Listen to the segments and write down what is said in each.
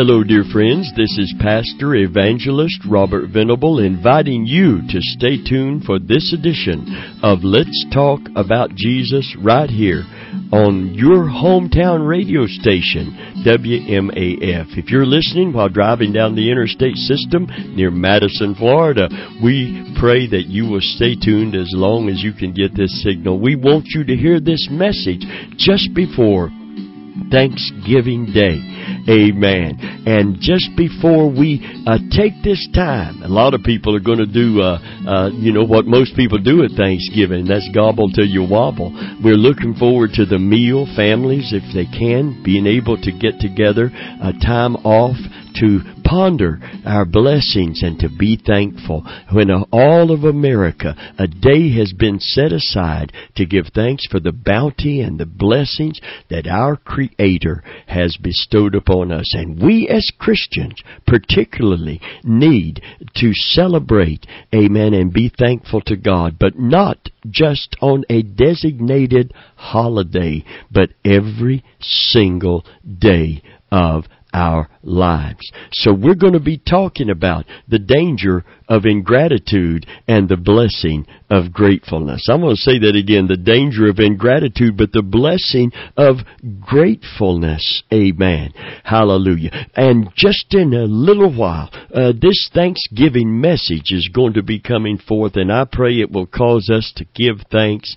Hello, dear friends. This is Pastor Evangelist Robert Venable inviting you to stay tuned for this edition of Let's Talk About Jesus right here on your hometown radio station, WMAF. If you're listening while driving down the interstate system near Madison, Florida, we pray that you will stay tuned as long as you can get this signal. We want you to hear this message just before Thanksgiving Day. Amen. And just before we take this time, a lot of people are going to do, what most people do at Thanksgiving. That's gobble till you wobble. We're looking forward to the meal, families, if they can, being able to get together, a time off to ponder our blessings and to be thankful. When all of America, a day has been set aside to give thanks for the bounty and the blessings that our Creator has bestowed upon us. And we as Christians particularly need to celebrate, amen, and be thankful to God, but not just on a designated holiday, but every single day of our lives. So we're going to be talking about the danger of ingratitude and the blessing of gratefulness. I'm going to say that again, the danger of ingratitude, but the blessing of gratefulness. Amen. Hallelujah. And just in a little while, this Thanksgiving message is going to be coming forth, and I pray it will cause us to give thanks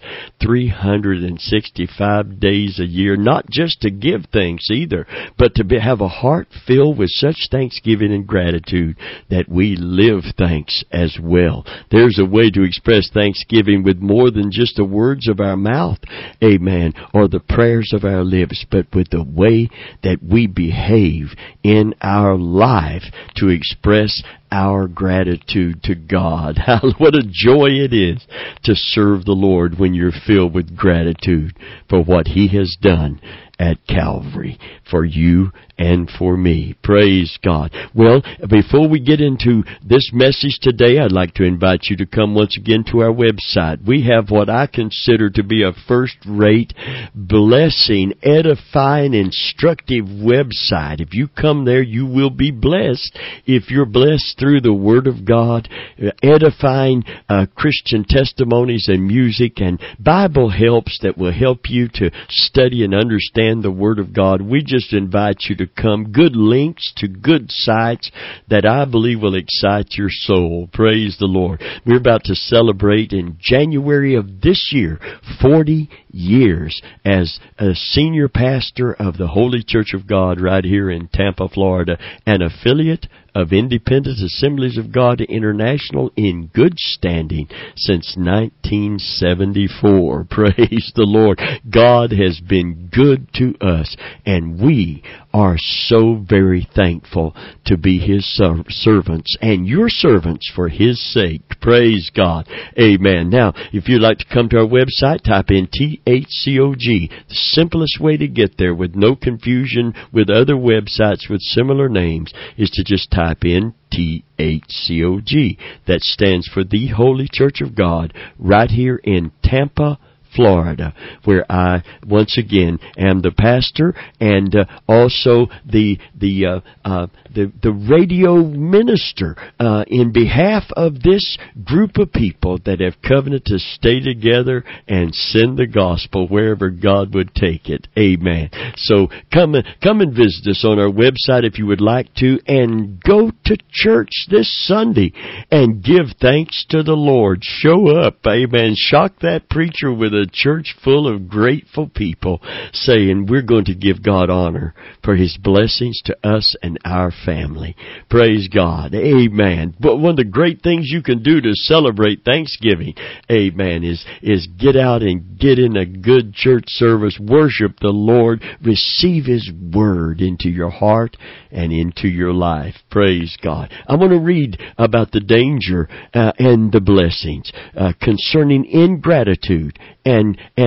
365 days a year, not just to give thanks either, but to have a heart filled with such thanksgiving and gratitude that we live thanks as well. There's a way to express thanksgiving with more than just the words of our mouth, amen, or the prayers of our lips, but with the way that we behave in our life to express our gratitude to God. What a joy it is to serve the Lord when you're filled with gratitude for what He has done at Calvary for you and for me. Praise God. Well, before we get into this message today, I'd like to invite you to come once again to our website. We have what I consider to be a first-rate, blessing, edifying, instructive website. If you come there, you will be blessed. If you're blessed through the Word of God, edifying Christian testimonies and music and Bible helps that will help you to study and understand the Word of God, we just invite you to come. Good links to good sites that I believe will excite your soul. Praise the Lord. We're about to celebrate in January of this year 40 years as a senior pastor of the Holy Church of God right here in Tampa, Florida, an affiliate of Independent Assemblies of God International in good standing since 1974. Praise the Lord. God has been good to us, and we are so very thankful to be His servants and your servants for His sake. Praise God. Amen. Now, if you'd like to come to our website, type in THCOG. The simplest way to get there with no confusion with other websites with similar names is to just type in THCOG. That stands for the Holy Church of God right here in Tampa, Florida, where I once again am the pastor and also the radio minister in behalf of this group of people that have covenanted to stay together and send the gospel wherever God would take it. Amen. So come and visit us on our website if you would like to, and go to church this Sunday and give thanks to the Lord. Show up. Amen. Shock that preacher with a church full of grateful people saying we're going to give God honor for His blessings to us and our family. Praise God. Amen. But one of the great things you can do to celebrate Thanksgiving, amen, is get out and get in a good church service, worship the Lord, receive His Word into your heart and into your life. Praise God. I want to read about the danger and the blessings concerning ingratitude and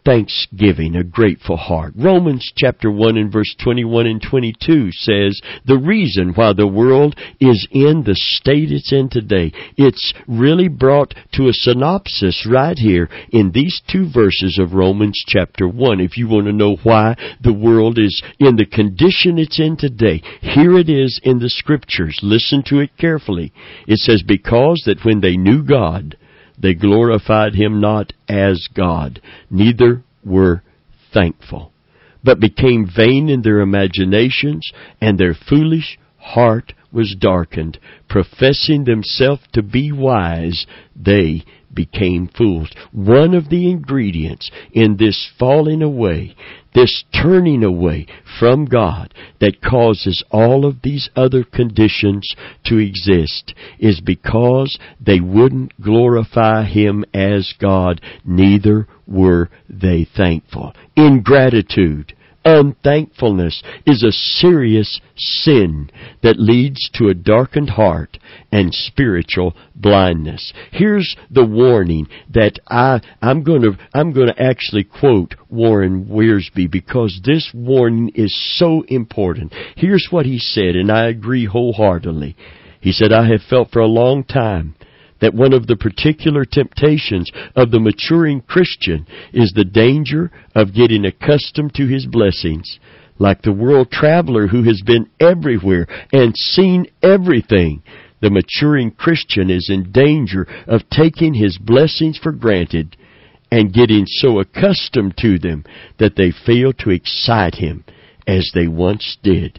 thanksgiving, a grateful heart. Romans chapter 1 and verse 21 and 22 says the reason why the world is in the state it's in today. It's really brought to a synopsis right here in these two verses of Romans chapter 1. If you want to know why the world is in the condition it's in today, here it is in the Scriptures. Listen to it carefully. It says, because that when they knew God, they glorified Him not as God, neither were thankful, but became vain in their imaginations, and their foolish heart was darkened. Professing themselves to be wise, they became fools. One of the ingredients in this falling away, this turning away from God that causes all of these other conditions to exist is because they wouldn't glorify Him as God, neither were they thankful. Ingratitude, unthankfulness is a serious sin that leads to a darkened heart and spiritual blindness. Here's the warning that I'm going to actually quote Warren Wiersbe because this warning is so important. Here's what he said, and I agree wholeheartedly. He said, I have felt for a long time that one of the particular temptations of the maturing Christian is the danger of getting accustomed to his blessings. Like the world traveler who has been everywhere and seen everything, the maturing Christian is in danger of taking his blessings for granted and getting so accustomed to them that they fail to excite him as they once did.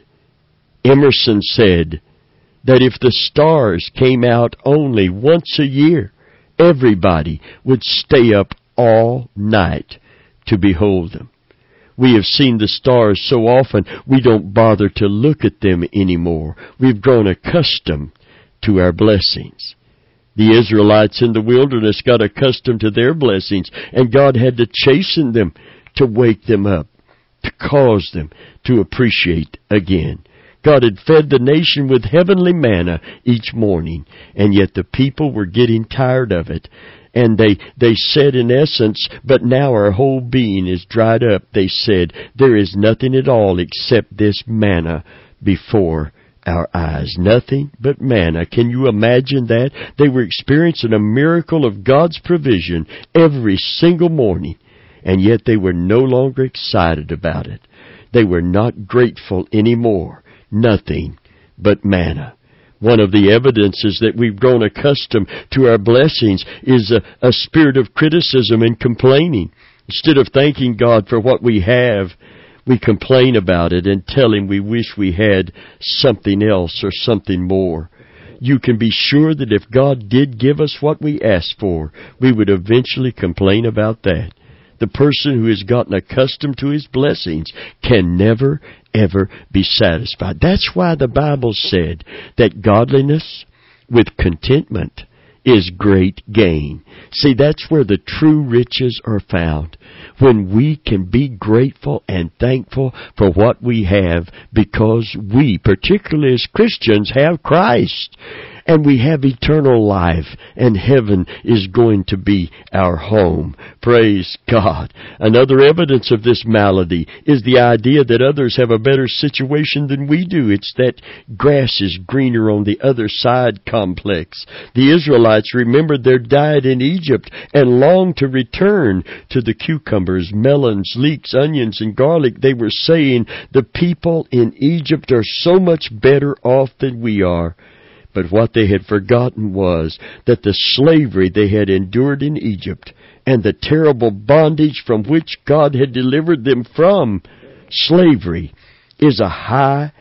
Emerson said that if the stars came out only once a year, everybody would stay up all night to behold them. We have seen the stars so often we don't bother to look at them anymore. We've grown accustomed to our blessings. The Israelites in the wilderness got accustomed to their blessings, and God had to chasten them to wake them up, to cause them to appreciate again. God had fed the nation with heavenly manna each morning, and yet the people were getting tired of it. And they said in essence, but now our whole being is dried up. They said, there is nothing at all except this manna before our eyes. Nothing but manna. Can you imagine that? They were experiencing a miracle of God's provision every single morning, and yet they were no longer excited about it. They were not grateful anymore. Nothing but manna. One of the evidences that we've grown accustomed to our blessings is a spirit of criticism and complaining. Instead of thanking God for what we have, we complain about it and tell Him we wish we had something else or something more. You can be sure that if God did give us what we asked for, we would eventually complain about that. The person who has gotten accustomed to his blessings can never, ever be satisfied. That's why the Bible said that godliness with contentment is great gain. See, that's where the true riches are found. When we can be grateful and thankful for what we have because we, particularly as Christians, have Christ. And we have eternal life, and heaven is going to be our home. Praise God. Another evidence of this malady is the idea that others have a better situation than we do. It's that grass is greener on the other side complex. The Israelites remembered their diet in Egypt and longed to return to the cucumbers, melons, leeks, onions, and garlic. They were saying, the people in Egypt are so much better off than we are. But what they had forgotten was that the slavery they had endured in Egypt and the terrible bondage from which God had delivered them from, slavery, is a high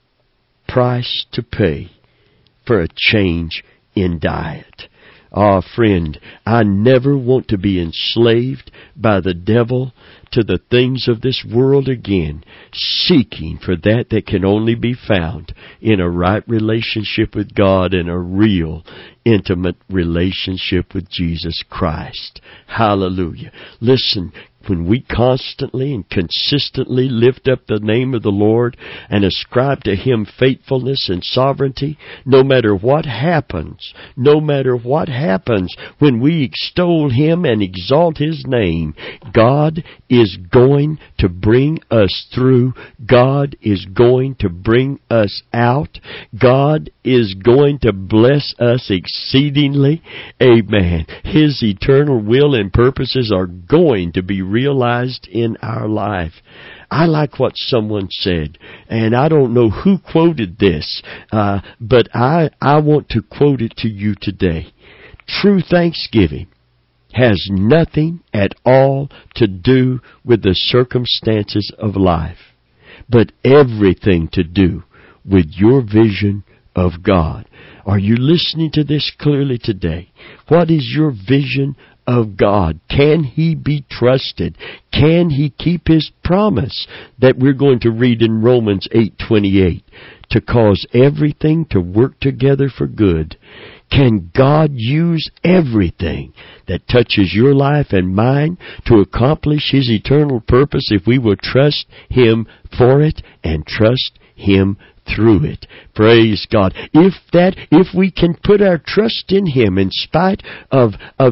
price to pay for a change in diet. Ah, friend, I never want to be enslaved by the devil to the things of this world again, seeking for that can only be found in a right relationship with God and a real, intimate relationship with Jesus Christ. Hallelujah. Listen, when we constantly and consistently lift up the name of the Lord and ascribe to Him faithfulness and sovereignty, no matter what happens, when we extol Him and exalt His name, God is going to bring us through. God is going to bring us out. God is going to bless us exceedingly. Amen. His eternal will and purposes are going to be realized in our life. I like what someone said, and I don't know who quoted this, but I want to quote it to you today. True thanksgiving has nothing at all to do with the circumstances of life, but everything to do with your vision of God. Are you listening to this clearly today? What is your vision of God? Can He be trusted? Can He keep His promise that we're going to read in Romans 8:28 to cause everything to work together for good? Can God use everything that touches your life and mine to accomplish His eternal purpose if we will trust Him for it and trust Him through it? Praise God. If we can put our trust in Him in spite of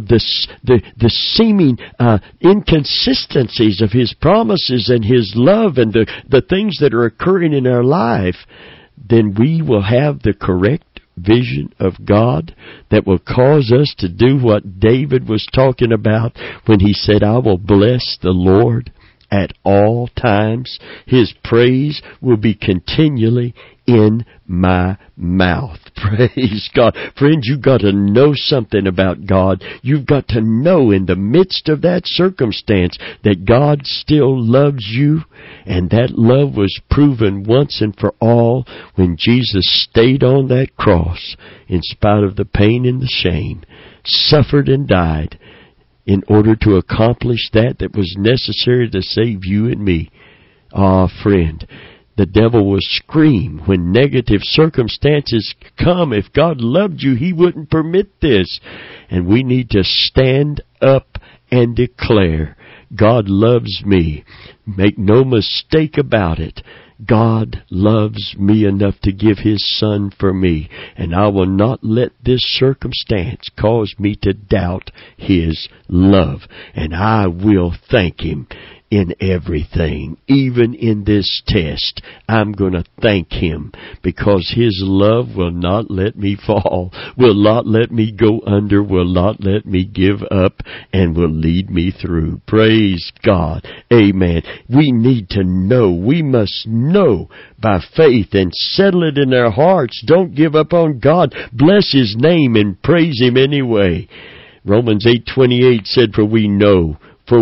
the seeming inconsistencies of His promises and His love and the things that are occurring in our life, then we will have the correct vision of God that will cause us to do what David was talking about when he said, I will bless the Lord at all times. His praise will be continually in my mouth. Praise God. Friends, you've got to know something about God. You've got to know in the midst of that circumstance that God still loves you, and that love was proven once and for all when Jesus stayed on that cross in spite of the pain and the shame, suffered and died in order to accomplish that was necessary to save you and me. Ah, friend, the devil will scream when negative circumstances come. If God loved you, He wouldn't permit this. And we need to stand up and declare, God loves me. Make no mistake about it. God loves me enough to give His Son for me, and I will not let this circumstance cause me to doubt His love. And I will thank Him in everything. Even in this test, I'm going to thank Him because His love will not let me fall, will not let me go under, will not let me give up, and will lead me through. Praise God. Amen. We need to know. We must know by faith and settle it in our hearts. Don't give up on God. Bless His name and praise Him anyway. Romans 8:28 said, For we know.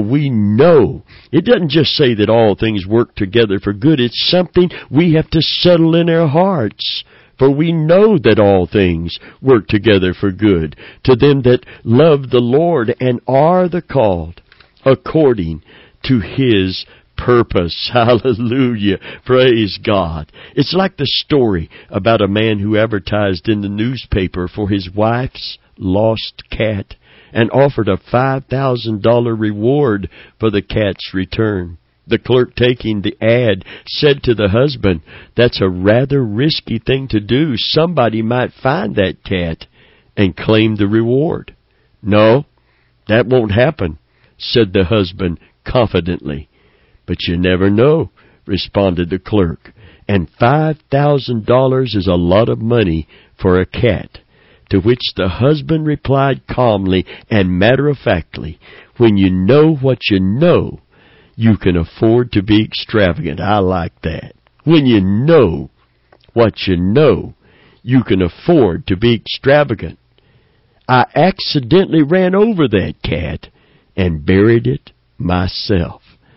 It doesn't just say that all things work together for good. It's something we have to settle in our hearts. For we know that all things work together for good to them that love the Lord and are the called according to His purpose. Hallelujah. Praise God. It's like the story about a man who advertised in the newspaper for his wife's lost cat and offered a $5,000 reward for the cat's return. The clerk taking the ad said to the husband, That's a rather risky thing to do. Somebody might find that cat and claim the reward. No, that won't happen, said the husband confidently. But you never know, responded the clerk. And $5,000 is a lot of money for a cat. To which the husband replied calmly and matter-of-factly, When you know what you know, you can afford to be extravagant. I like that. When you know what you know, you can afford to be extravagant. I accidentally ran over that cat and buried it myself.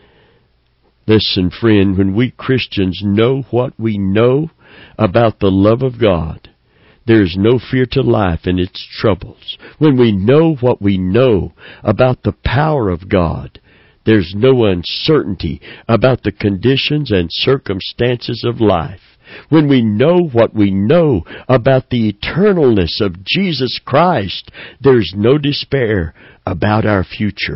Listen, friend, when we Christians know what we know about the love of God, there is no fear to life and its troubles. When we know what we know about the power of God, there's no uncertainty about the conditions and circumstances of life. When we know what we know about the eternalness of Jesus Christ, there's no despair about our future.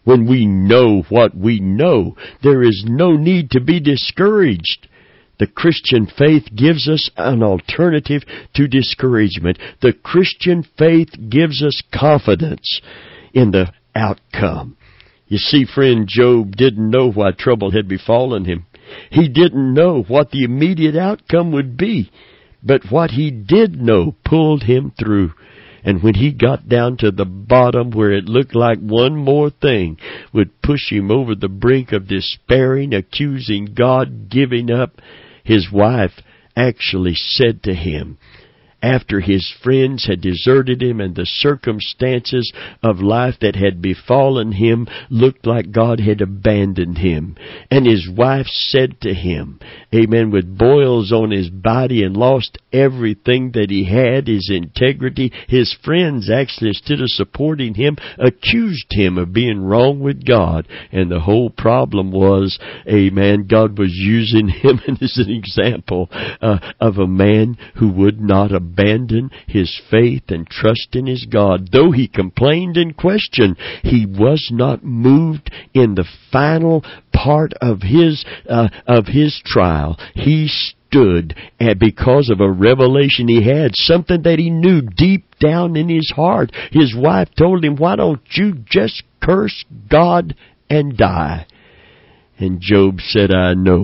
When we know what we know, there is no need to be discouraged. The Christian faith gives us an alternative to discouragement. The Christian faith gives us confidence in the outcome. You see, friend, Job didn't know why trouble had befallen him. He didn't know what the immediate outcome would be. But what he did know pulled him through. And when he got down to the bottom where it looked like one more thing would push him over the brink of despairing, accusing God, giving up, his wife actually said to him, after his friends had deserted him and the circumstances of life that had befallen him looked like God had abandoned him. And his wife said to him, amen, with boils on his body and lost everything that he had, his integrity, his friends actually, instead of supporting him, accused him of being wrong with God. And the whole problem was, amen, God was using him as an example of a man who would not abandon his faith and trust in his God. Though he complained and questioned, he was not moved in the final part of his trial. He stood because of a revelation he had, something that he knew deep down in his heart. His wife told him, why don't you just curse God and die? And Job said, I know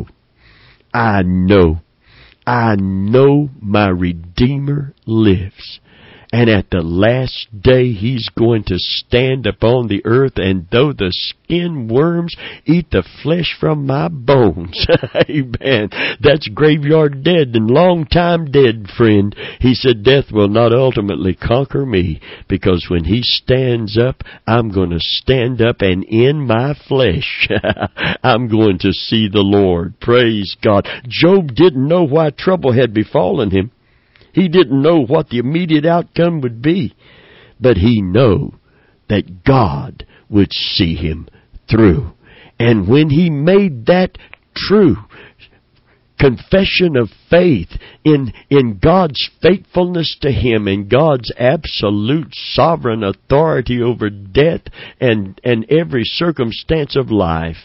my Redeemer lives. And at the last day, He's going to stand upon the earth, and though the skin worms eat the flesh from my bones. Amen. That's graveyard dead and long time dead, friend. He said, death will not ultimately conquer me, because when He stands up, I'm going to stand up, and in my flesh, I'm going to see the Lord. Praise God. Job didn't know why trouble had befallen him. He didn't know what the immediate outcome would be, but he knew that God would see him through. And when he made that true confession of faith in God's faithfulness to him and God's absolute sovereign authority over death and every circumstance of life,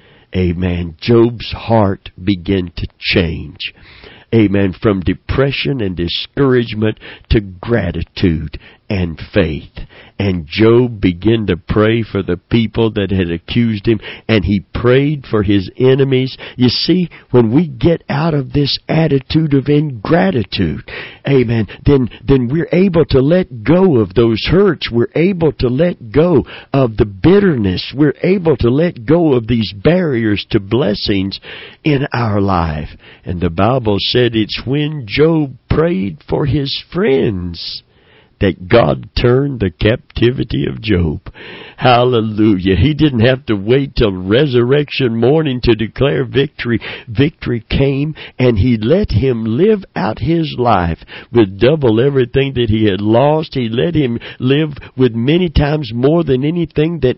amen, Job's heart began to change. Amen. From depression and discouragement to gratitude and faith. And Job began to pray for the people that had accused him, and he prayed for his enemies. You see, when we get out of this attitude of ingratitude, amen, then we're able to let go of those hurts. We're able to let go of the bitterness. We're able to let go of these barriers to blessings in our life. And the Bible said it's when Job prayed for his friends that God turned the captivity of Job. Hallelujah. He didn't have to wait till resurrection morning to declare victory. Victory came, and He let him live out his life with double everything that he had lost. He let him live with many times more than anything that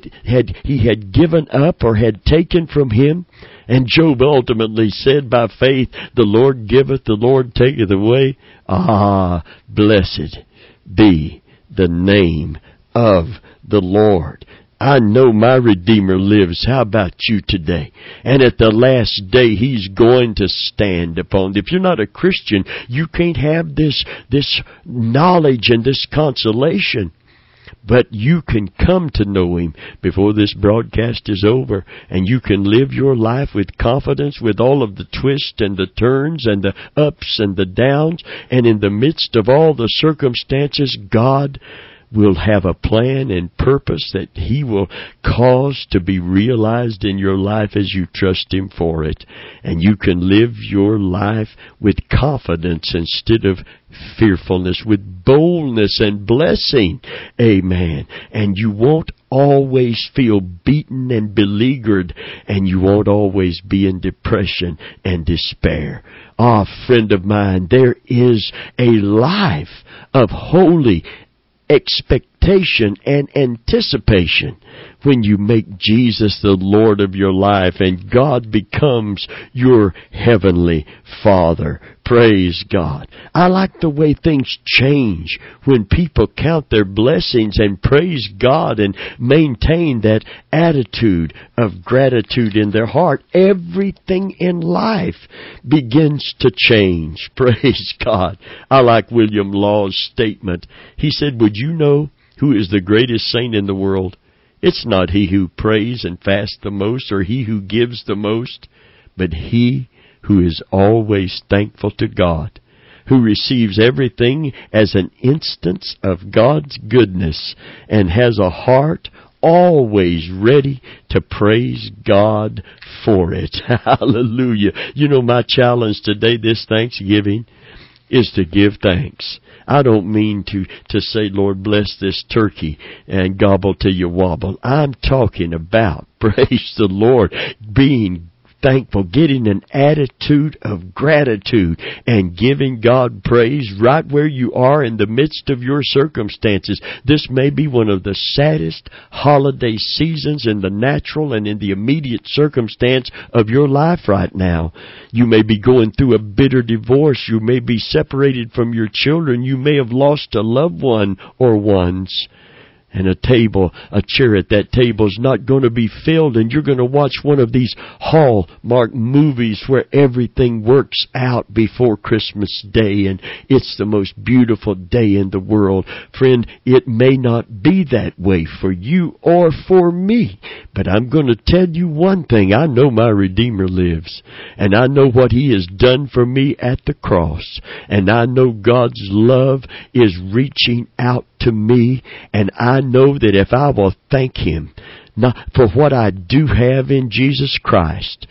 he had given up or had taken from him. And Job ultimately said by faith, the Lord giveth, the Lord taketh away. Ah, blessed be the name of the Lord. I know my Redeemer lives. How about you today? And at the last day, He's going to stand upon. If you're not a Christian, you can't have this knowledge and this consolation. But you can come to know Him before this broadcast is over, and you can live your life with confidence, with all of the twists and the turns and the ups and the downs, and in the midst of all the circumstances, God will have a plan and purpose that He will cause to be realized in your life as you trust Him for it. And you can live your life with confidence instead of fearfulness, with boldness and blessing. Amen. And you won't always feel beaten and beleaguered, and you won't always be in depression and despair. Ah, friend of mine, there is a life of holy expectation expectation and anticipation when you make Jesus the Lord of your life and God becomes your heavenly Father. Praise God. I like the way things change when people count their blessings and praise God and maintain that attitude of gratitude in their heart. Everything in life begins to change. Praise God. I like William Law's statement. He said, would you know who is the greatest saint in the world? It's not he who prays and fasts the most or he who gives the most, but he who is always thankful to God, who receives everything as an instance of God's goodness and has a heart always ready to praise God for it. Hallelujah. You know, my challenge today, this Thanksgiving, is to give thanks. I don't mean to say, Lord, bless this turkey and gobble till you wobble. I'm talking about, praise the Lord, being thankful, getting an attitude of gratitude and giving God praise right where you are in the midst of your circumstances. This may be one of the saddest holiday seasons in the natural and in the immediate circumstance of your life right now. You may be going through a bitter divorce. You may be separated from your children. You may have lost a loved one or ones. And a chair at that table is not going to be filled, and you're going to watch one of these Hallmark movies where everything works out before Christmas Day, and it's the most beautiful day in the world. Friend, it may not be that way for you or for me, but I'm going to tell you one thing. I know my Redeemer lives, and I know what He has done for me at the cross, and I know God's love is reaching out to me, and I know that if I will thank Him not for what I do have in Jesus Christ,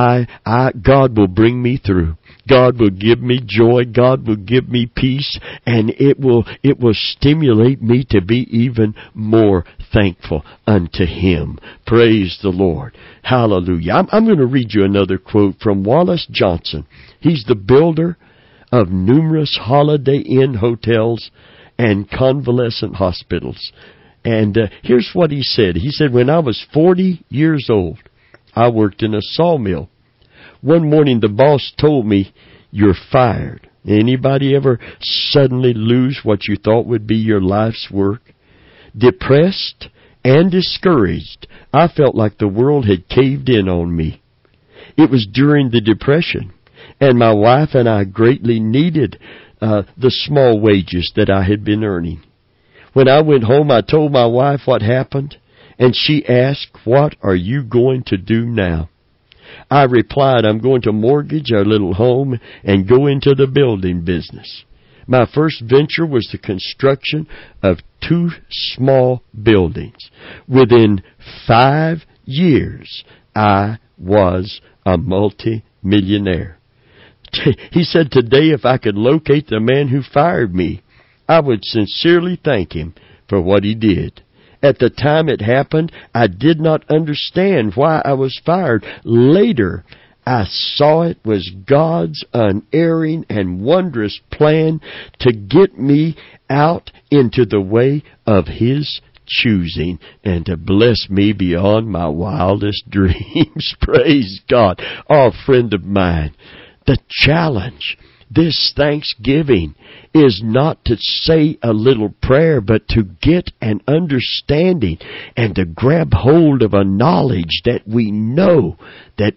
God will bring me through. God will give me joy. God will give me peace, and it will stimulate me to be even more thankful unto Him. Praise the Lord. Hallelujah. I'm going to read you another quote from Wallace Johnson. He's the builder of numerous Holiday Inn hotels and convalescent hospitals. And here's what he said. He said, when I was 40 years old, I worked in a sawmill. One morning the boss told me, you're fired. Anybody ever suddenly lose what you thought would be your life's work? Depressed and discouraged, I felt like the world had caved in on me. It was during the Depression, and my wife and I greatly needed the small wages that I had been earning. When I went home, I told my wife what happened, and she asked, what are you going to do now? I replied, I'm going to mortgage our little home and go into the building business. My first venture was the construction of 2 small buildings. Within 5 years, I was a multi-millionaire. He said, today, if I could locate the man who fired me, I would sincerely thank him for what he did. At the time it happened, I did not understand why I was fired. Later, I saw it was God's unerring and wondrous plan to get me out into the way of His choosing and to bless me beyond my wildest dreams. Praise God. Oh, friend of mine, the challenge this Thanksgiving is not to say a little prayer, but to get an understanding and to grab hold of a knowledge that we know that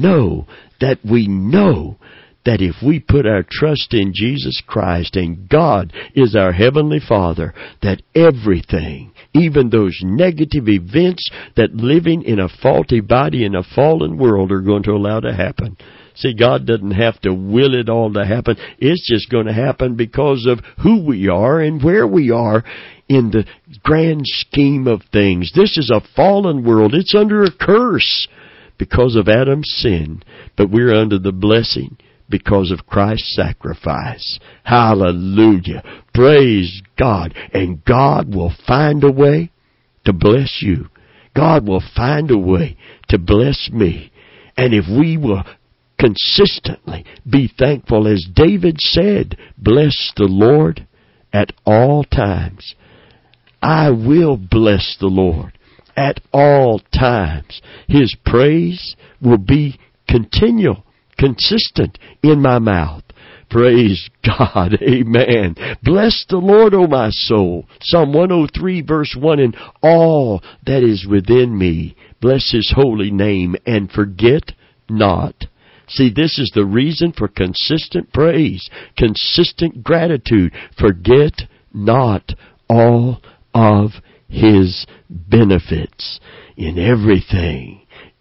if we put our trust in Jesus Christ and God is our Heavenly Father, that everything, even those negative events that living in a faulty body in a fallen world are going to allow to happen. See, God doesn't have to will it all to happen. It's just going to happen because of who we are and where we are in the grand scheme of things. This is a fallen world. It's under a curse because of Adam's sin. But we're under the blessing because of Christ's sacrifice. Hallelujah. Praise God. And God will find a way to bless you. God will find a way to bless me. And if we will consistently be thankful, as David said, bless the Lord at all times. I will bless the Lord at all times. His praise will be continual, consistent in my mouth. Praise God. Amen. Bless the Lord, O my soul. Psalm 103 verse 1, and all that is within me, bless His holy name, and forget not. See, this is the reason for consistent praise, consistent gratitude. Forget not all of His benefits. In everything,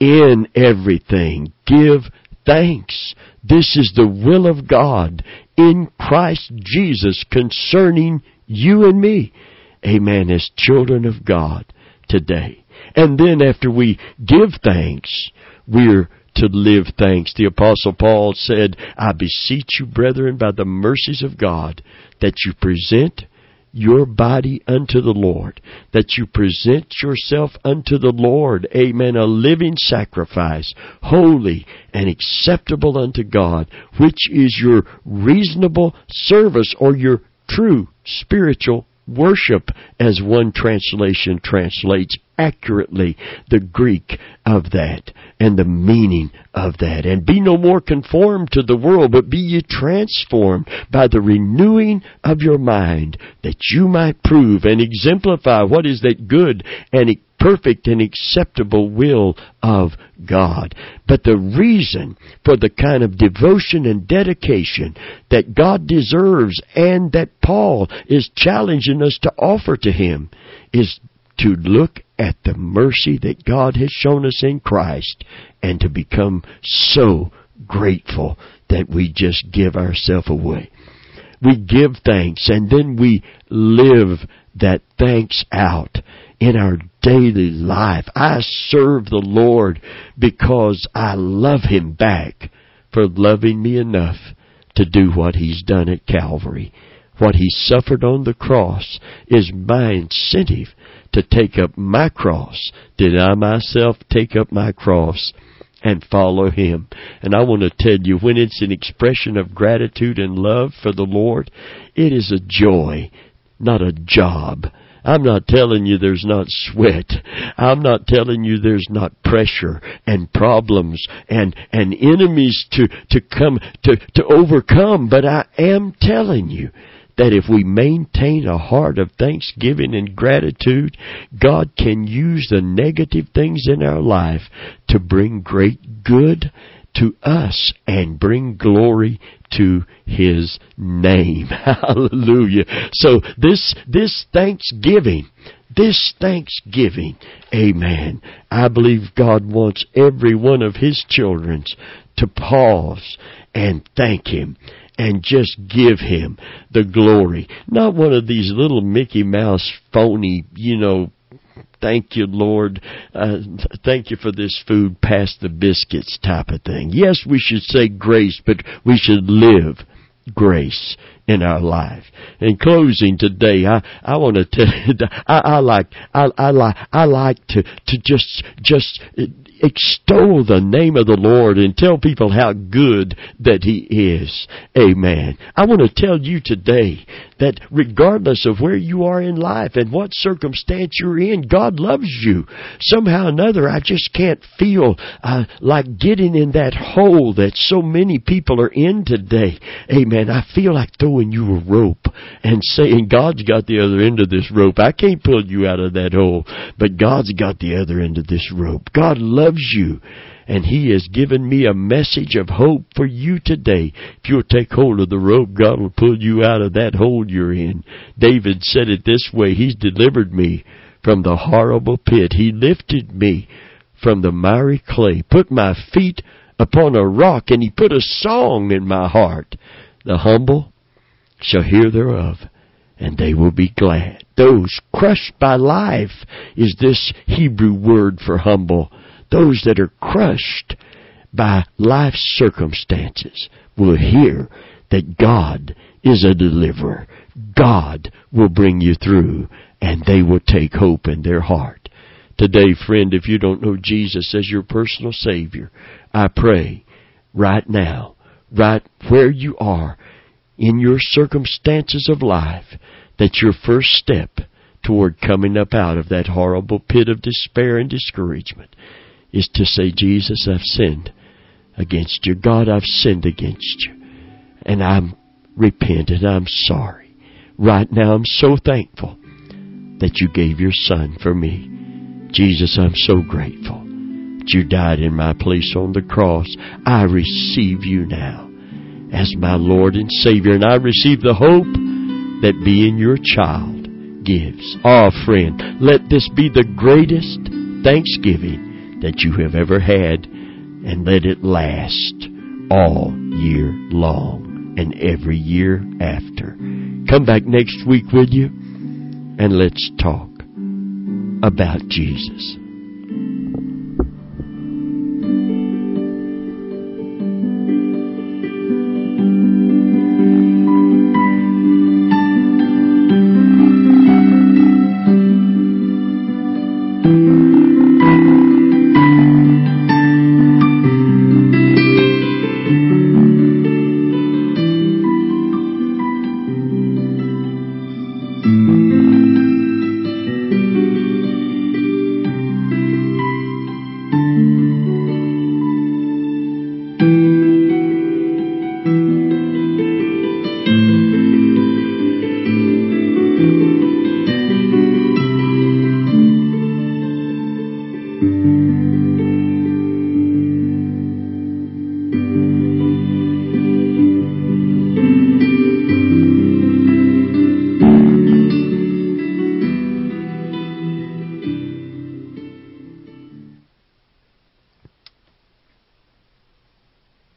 give thanks. This is the will of God in Christ Jesus concerning you and me. Amen. As children of God today. And then after we give thanks, we're to live thanks. The Apostle Paul said, I beseech you, brethren, by the mercies of God, that you present your body unto the Lord, that you present yourself unto the Lord, amen, a living sacrifice, holy and acceptable unto God, which is your reasonable service, or your true spiritual worship, as one translation translates accurately the Greek of that and the meaning of that. And be no more conformed to the world, but be ye transformed by the renewing of your mind, that you might prove and exemplify what is that good and perfect and acceptable will of God. But the reason for the kind of devotion and dedication that God deserves and that Paul is challenging us to offer to Him is to look at the mercy that God has shown us in Christ, and to become so grateful that we just give ourselves away. We give thanks, and then we live that thanks out in our daily life. I serve the Lord because I love Him back for loving me enough to do what He's done at Calvary. What He suffered on the cross is my incentive to take up my cross. Did I myself take up my cross and follow Him? And I want to tell you, when it's an expression of gratitude and love for the Lord, it is a joy, not a job. I'm not telling you there's not sweat. I'm not telling you there's not pressure and problems and enemies to overcome. But I am telling you that if we maintain a heart of thanksgiving and gratitude, God can use the negative things in our life to bring great good to us and bring glory to His name. Hallelujah. So this Thanksgiving, amen, I believe God wants every one of His children to pause and thank Him and just give Him the glory. Not one of these little Mickey Mouse phony, thank you, Lord, thank you for this food, pass the biscuits type of thing. Yes, we should say grace, but we should live grace in our life. In closing today, I want to tell you, I like to just extol the name of the Lord and tell people how good that He is. Amen. I want to tell you today that regardless of where you are in life and what circumstance you're in, God loves you. Somehow or another, I just can't feel like getting in that hole that so many people are in today. Amen. I feel like throwing you a rope and saying, God's got the other end of this rope. I can't pull you out of that hole, but God's got the other end of this rope. God loves you, and He has given me a message of hope for you today. If you'll take hold of the rope, God will pull you out of that hole you're in. David said it this way, He's delivered me from the horrible pit. He lifted me from the miry clay, put my feet upon a rock, and He put a song in my heart. The humble shall hear thereof, and they will be glad. Those crushed by life is this Hebrew word for humble. Those that are crushed by life's circumstances will hear that God is a deliverer. God will bring you through, and they will take hope in their heart. Today, friend, if you don't know Jesus as your personal Savior, I pray right now, right where you are in your circumstances of life, that your first step toward coming up out of that horrible pit of despair and discouragement is to say, Jesus, I've sinned against you. God, I've sinned against you. And I'm repentant. I'm sorry. Right now, I'm so thankful that you gave your Son for me. Jesus, I'm so grateful that you died in my place on the cross. I receive you now as my Lord and Savior, and I receive the hope that being your child gives. Oh, friend, let this be the greatest thanksgiving that you have ever had, and let it last all year long and every year after. Come back next week, will you? And let's talk about Jesus.